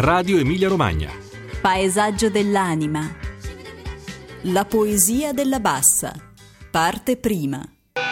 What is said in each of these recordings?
Radio Emilia Romagna. Paesaggio dell'anima. La poesia della bassa. Parte prima.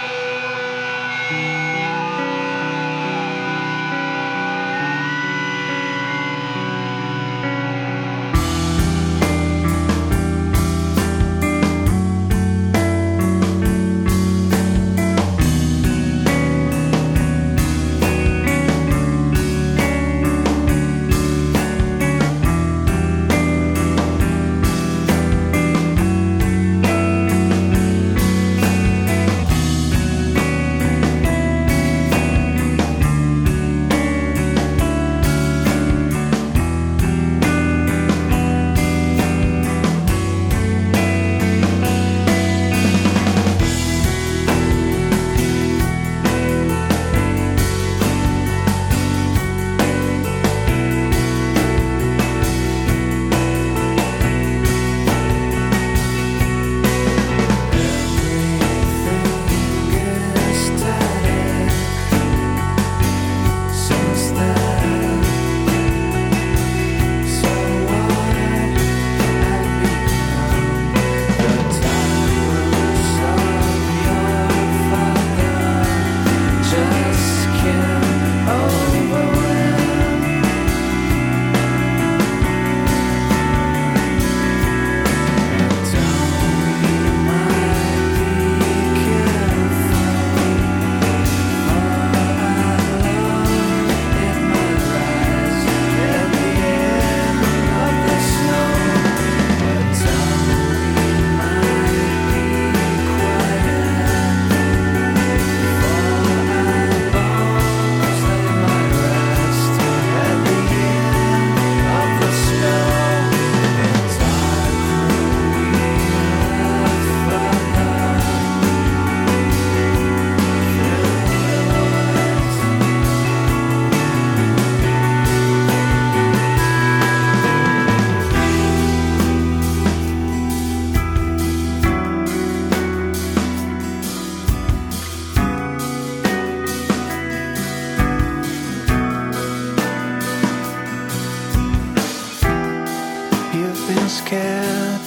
Scared,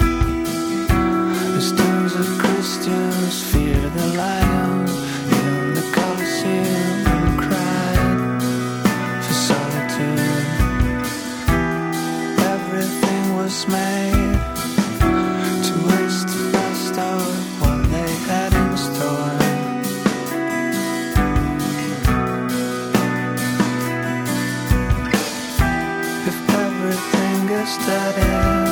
the stones of Christians fear the lion in the Colosseum and cried for solitude. Everything was made to waste the best of what they had in store. If everything is static,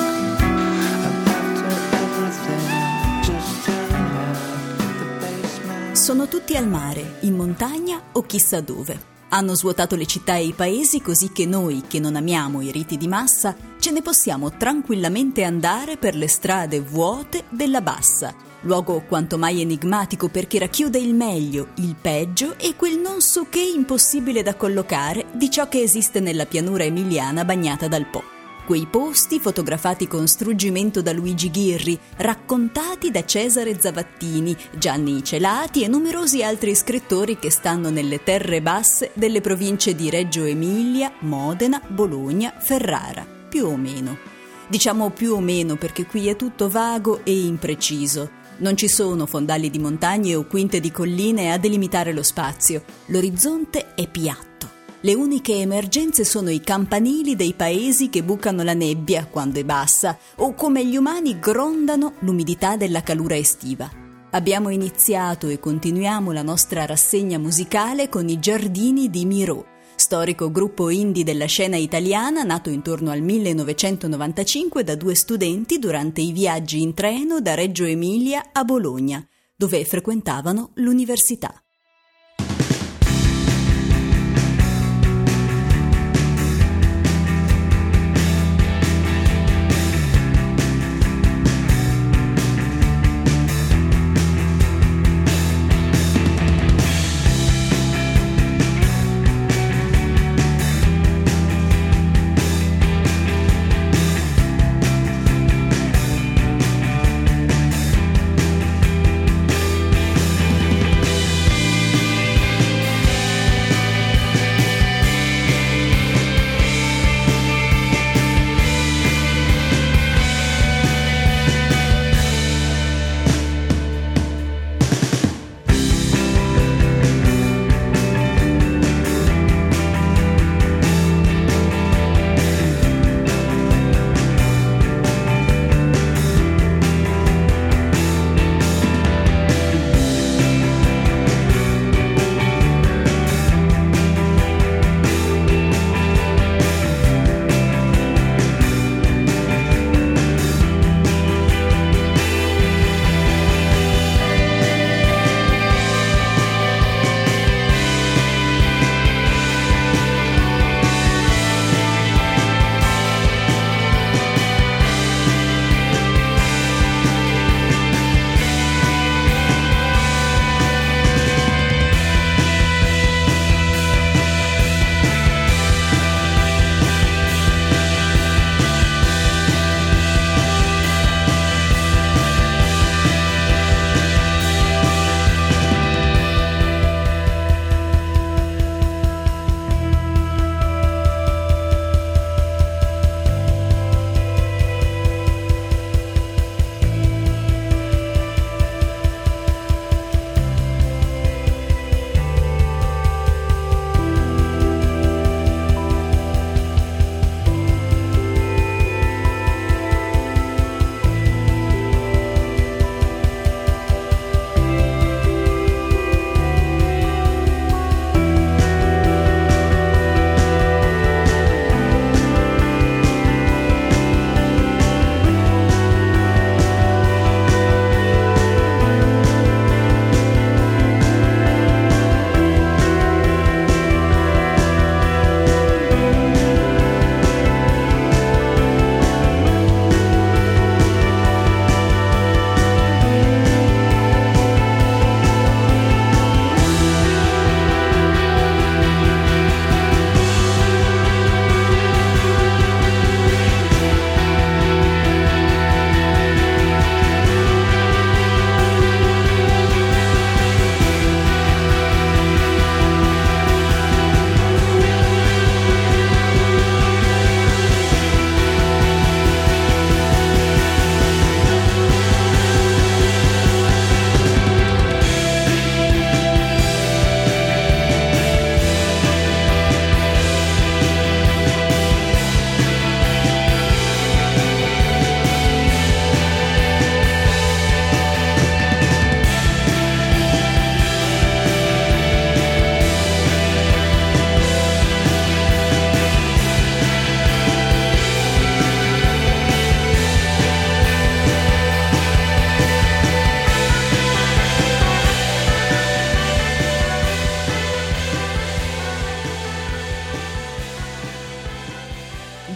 sono tutti al mare, in montagna o chissà dove. Hanno svuotato le città e i paesi così che noi, che non amiamo i riti di massa, ce ne possiamo tranquillamente andare per le strade vuote della Bassa, luogo quanto mai enigmatico perché racchiude il meglio, il peggio e quel non so che impossibile da collocare di ciò che esiste nella pianura emiliana bagnata dal Po. Quei posti fotografati con struggimento da Luigi Ghirri, raccontati da Cesare Zavattini, Gianni Celati e numerosi altri scrittori che stanno nelle terre basse delle province di Reggio Emilia, Modena, Bologna, Ferrara, più o meno. Diciamo più o meno perché qui è tutto vago e impreciso. Non ci sono fondali di montagne o quinte di colline a delimitare lo spazio. L'orizzonte è piatto. Le uniche emergenze sono i campanili dei paesi che bucano la nebbia quando è bassa o come gli umani grondano l'umidità della calura estiva. Abbiamo iniziato e continuiamo la nostra rassegna musicale con i Giardini di Miró, storico gruppo indie della scena italiana nato intorno al 1995 da due studenti durante i viaggi in treno da Reggio Emilia a Bologna, dove frequentavano l'università.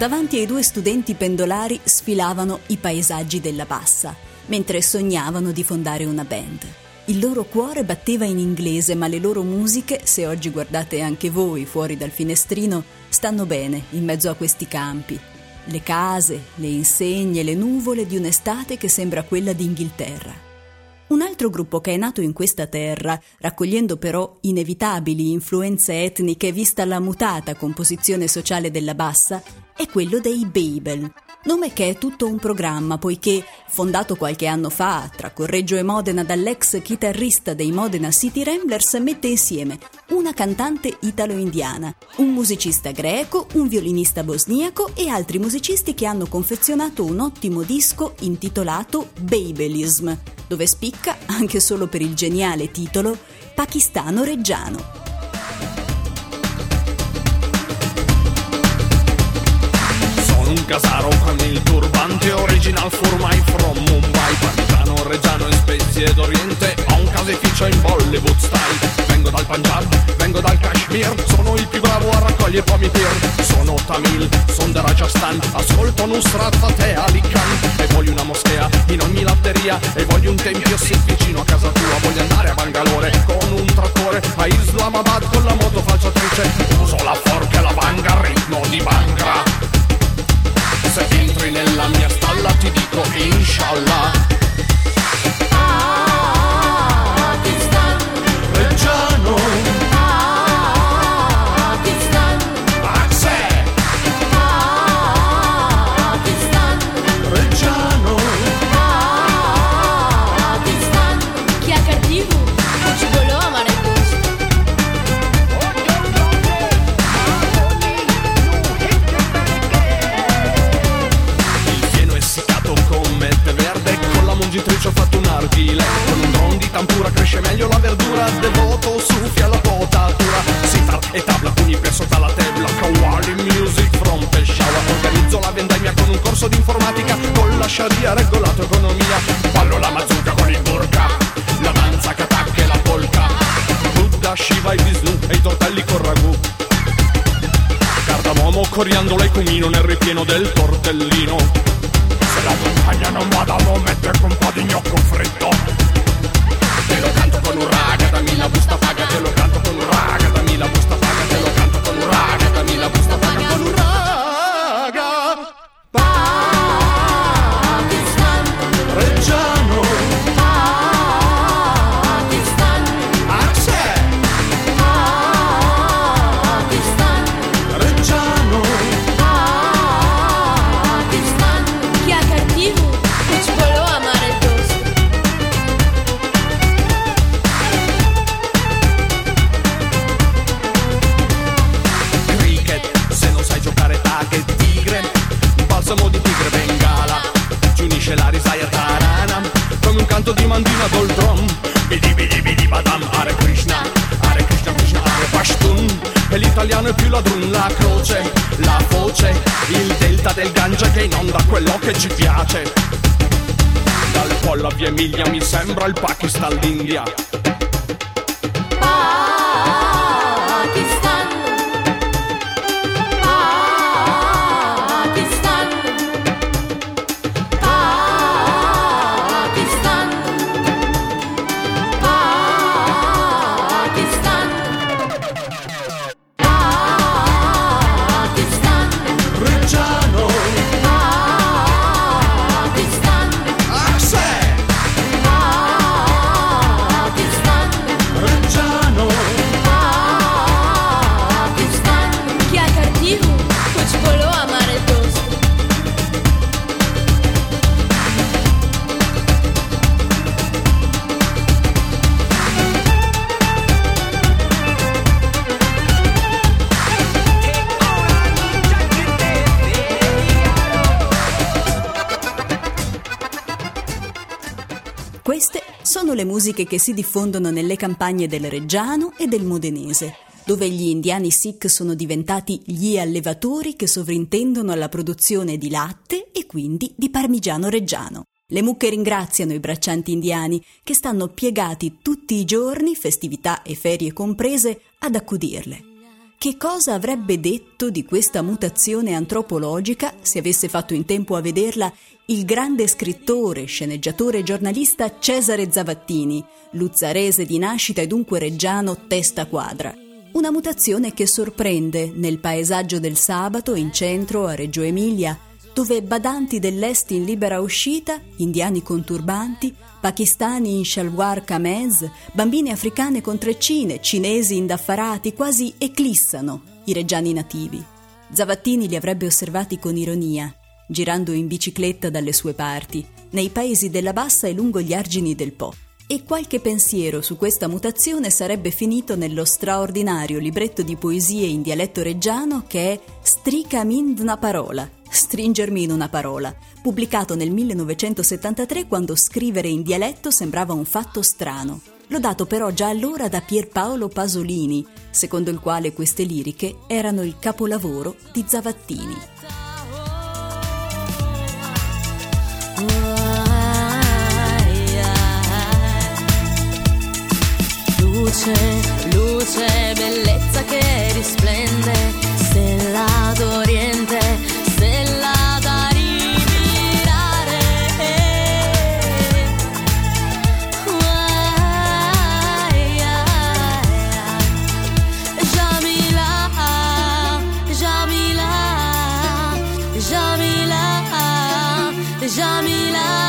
davanti ai 2 studenti pendolari sfilavano i paesaggi della Bassa, mentre sognavano di fondare una band. Il loro cuore batteva in inglese, ma le loro musiche, se oggi guardate anche voi fuori dal finestrino, stanno bene in mezzo a questi campi. Le case, le insegne, le nuvole di un'estate che sembra quella d'Inghilterra. Un altro gruppo che è nato in questa terra, raccogliendo però inevitabili influenze etniche vista la mutata composizione sociale della Bassa, è quello dei Babel, nome che è tutto un programma poiché, fondato qualche anno fa tra Correggio e Modena dall'ex chitarrista dei Modena City Ramblers, mette insieme una cantante italo-indiana, un musicista greco, un violinista bosniaco e altri musicisti che hanno confezionato un ottimo disco intitolato Babelism, dove spicca, anche solo per il geniale titolo, Pakistano Reggiano. Un casaro con il turbante original formai from Mumbai, partigiano reggiano in spezie d'Oriente, ho un caseificio in Bollywood style. Vengo dal Punjab, vengo dal Kashmir, sono il più bravo a raccogliere pomi pir. Sono Tamil, son da Rajasthan, ascolto Nusrat Fateh Ali Khan. E voglio una moschea in ogni latteria, e voglio un tempio sì vicino a casa tua. Voglio andare a Bangalore con un trattore, a Islamabad con la moto falciatrice. Uso la forca e la banga al ritmo di Bhangra. Se entri nella mia stalla ti dico inshallah. Pakistan Reggiano, Pakistan Akse, Pakistan Reggiano, Pakistan. Chi ha cattivo ci volò amare il gusto. Come tè verde, con la mungitrice ho fatto un argile. Con un dron di tampura cresce meglio la verdura. Devoto suffia la potatura. Sitar e tabla, pugni per sotto la tebla. Kawali music from Peshawar. Organizzo la vendemmia con un corso di informatica. Con la sharia regolato economia. Ballo la mazurka con il burka, la danza katak e la polka. Buddha, Shiva e Vishnu e i tortelli con ragù. Cardamomo, coriandolo e cumino nel ripieno del tortellino. Se la montagna non va da mettere con un po' di gnocco fritto. Te lo canto con un raga, dammi la busta paga. Te lo canto con un raga, dammi la busta paga. Te lo canto con un raga, dammi la busta paga. Con un raga. Pakistan Reggiano, Pakistan Akse, Pakistan Reggiano. Pakistan. Chi ha cattivo ci volò amare il gusto. Cricket, se non sai giocare tag, tigre, balsamo di tigre bengala, ci unisce la risaia tarana, come un canto di mandina col drum. Bidi bidi bidi badam, Hare Krishna, Krishna, Hare Pashtun. E l'italiano è più ladrun, la croce, la voce, il delta del Gange che inonda quello che ci piace. Dal Polo a via Emilia mi sembra il Pakistan d'India. Pakistan Pakistan Pakistan Pakistan Pakistan Reggiano, Pakistan Akse, Pakistan Reggiano. Pakistan. Chi ha cattivo ci volò amare il gusto. Queste sono le musiche che si diffondono nelle campagne del Reggiano e del Modenese, dove gli indiani Sikh sono diventati gli allevatori che sovrintendono alla produzione di latte e quindi di parmigiano reggiano. Le mucche ringraziano i braccianti indiani che stanno piegati tutti i giorni, festività e ferie comprese, ad accudirle. Che cosa avrebbe detto di questa mutazione antropologica, se avesse fatto in tempo a vederla, il grande scrittore, sceneggiatore e giornalista Cesare Zavattini, luzzarese di nascita e dunque reggiano testa quadra? Una mutazione che sorprende nel paesaggio del sabato in centro a Reggio Emilia, dove badanti dell'est in libera uscita, indiani con turbanti, pakistani in shalwar kameez, bambine africane con treccine, cinesi indaffarati quasi eclissano i reggiani nativi. Zavattini li avrebbe osservati con ironia, girando in bicicletta dalle sue parti, nei paesi della Bassa e lungo gli argini del Po. E qualche pensiero su questa mutazione sarebbe finito nello straordinario libretto di poesie in dialetto reggiano che è Stricami in una parola, stringermi in una parola, pubblicato nel 1973 quando scrivere in dialetto sembrava un fatto strano, lodato però già allora da Pierpaolo Pasolini, secondo il quale queste liriche erano il capolavoro di Zavattini. Luce, bellezza che risplende, stella d'Oriente, stella da rimirare. Jamila, Jamila, Jamila, Jamila.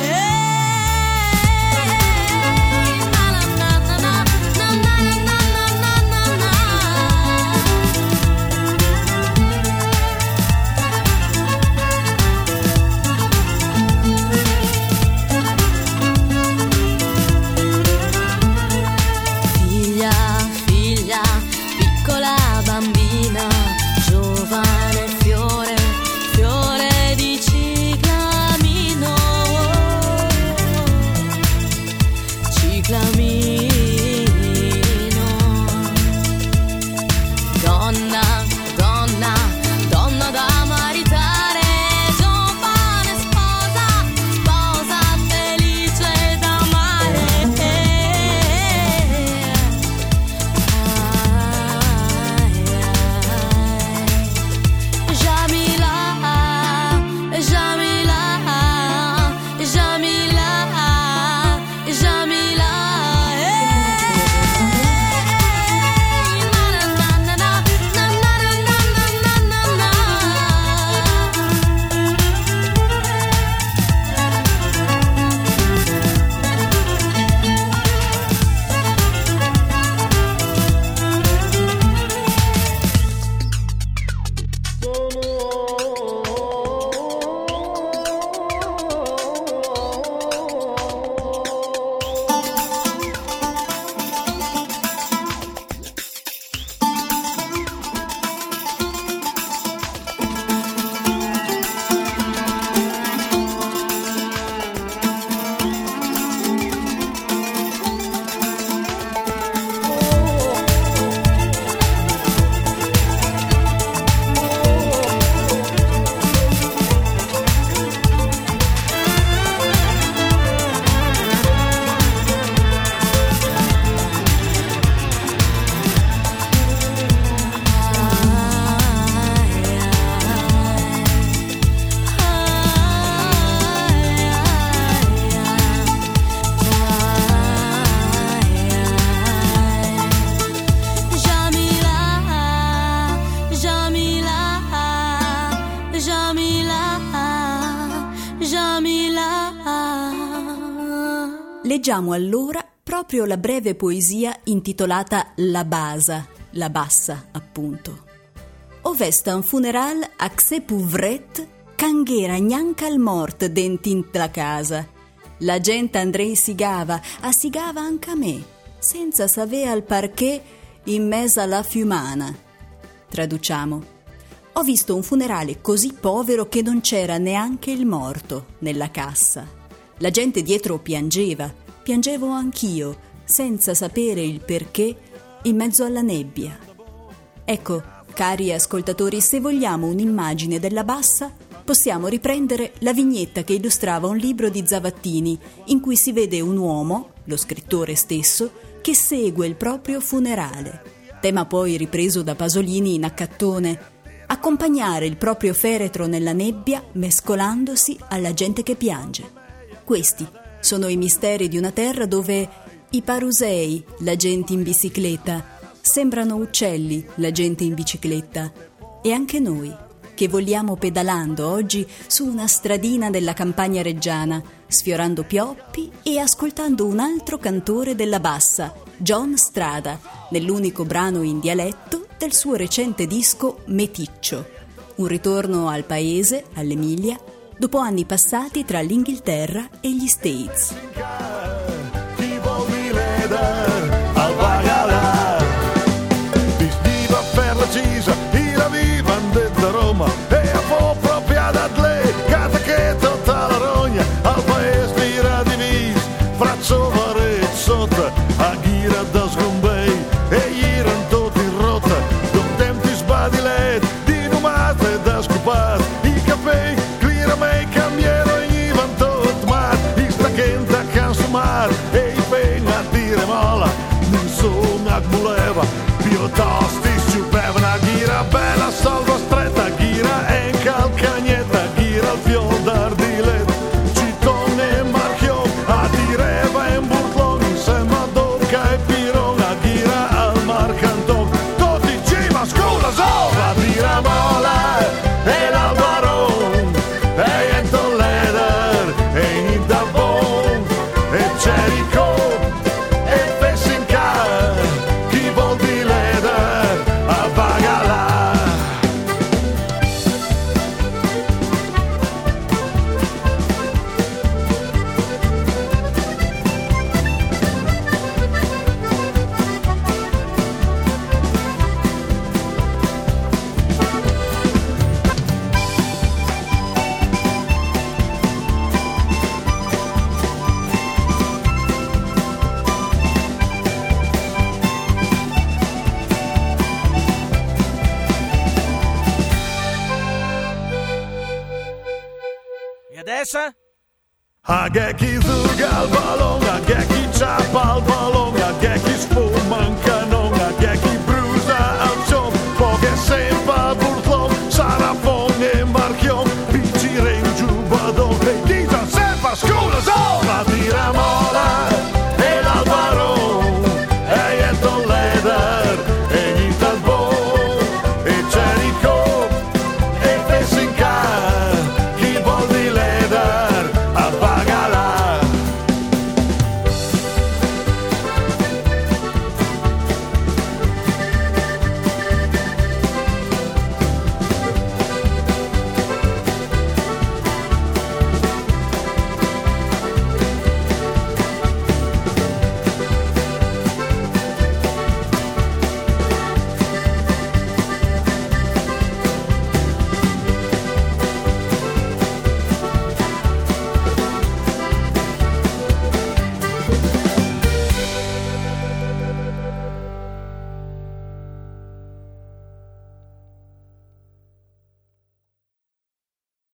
Leggiamo allora proprio la breve poesia intitolata La Basa, la bassa, appunto. Ovesta un funeral a xe puvret, canghera gnanca al mort dentint la casa. La gente andrei sigava anche a me, senza sapere al perché in mezzo alla fiumana. Traduciamo. Ho visto un funerale così povero che non c'era neanche il morto nella cassa. La gente dietro piangevo anch'io, senza sapere il perché, in mezzo alla nebbia. Ecco, cari ascoltatori, se vogliamo un'immagine della bassa, possiamo riprendere la vignetta che illustrava un libro di Zavattini, in cui si vede un uomo, lo scrittore stesso, che segue il proprio funerale. tema poi ripreso da Pasolini in Accattone, accompagnare il proprio feretro nella nebbia mescolandosi alla gente che piange. Questi sono i misteri di una terra dove i parusei, la gente in bicicletta, sembrano uccelli, la gente in bicicletta, e anche noi, che vogliamo pedalando oggi su una stradina della campagna reggiana, sfiorando pioppi e ascoltando un altro cantore della bassa, John Strada, nell'unico brano in dialetto del suo recente disco Meticcio, un ritorno al paese, all'Emilia, dopo anni passati tra l'Inghilterra e gli States. A che chi zuga il ballone, a che chi ciappa il ballone, a che chi sfuma